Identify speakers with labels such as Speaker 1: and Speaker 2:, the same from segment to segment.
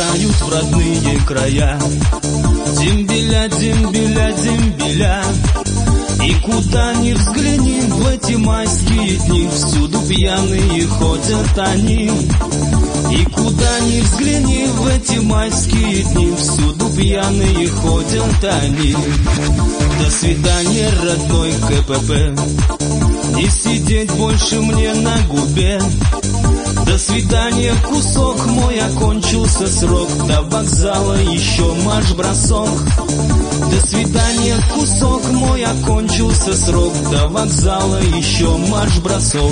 Speaker 1: улетают в родные края. Дембеля, дембеля, дембеля. И куда ни взгляни в эти майские дни, всюду пьяные ходят они. И куда ни взгляни в эти майские дни, всюду пьяные ходят они. До свидания, родной КПП, не сидеть больше мне на губе. До свидания, кусок мой, окончился срок, до вокзала еще марш-бросок. До свидания, кусок мой, окончился срок, до вокзала еще марш-бросок.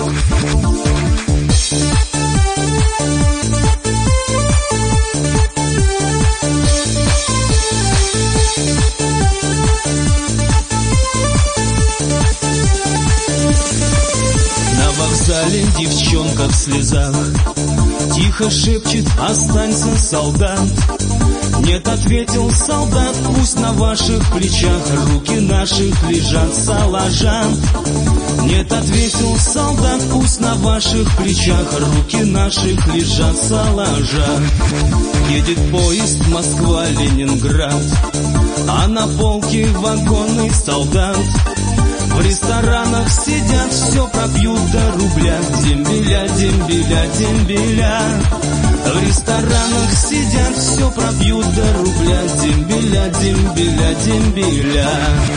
Speaker 1: На вокзале девчонка в слезах тихо шепчет: останься, солдат. Нет, ответил солдат, пусть на ваших плечах руки наших лежат, салажан. Нет, ответил солдат, пусть на ваших плечах руки наших лежат, салажан. Едет поезд Москва-Ленинград, а на полке вагонный солдат. В ресторанах сидят, все пропьют до рубля. Дембеля, дембеля, дембеля. В ресторанах сидят, все пропьют до рубля. Дембеля, дембеля, дембеля.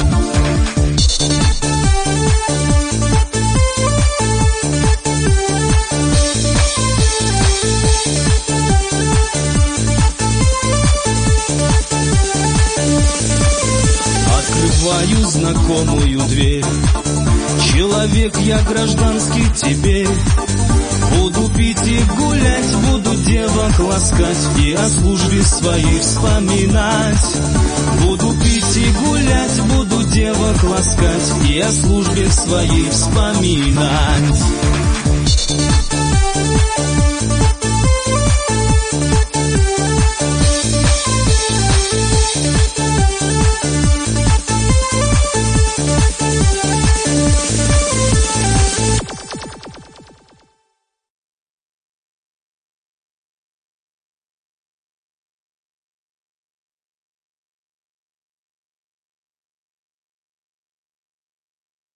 Speaker 1: Открываю знакомую дверь. Человек я гражданский теперь. Буду пить и гулять, буду девок ласкать и о службе своей вспоминать. Буду пить и гулять, буду девок ласкать и о службе своей вспоминать.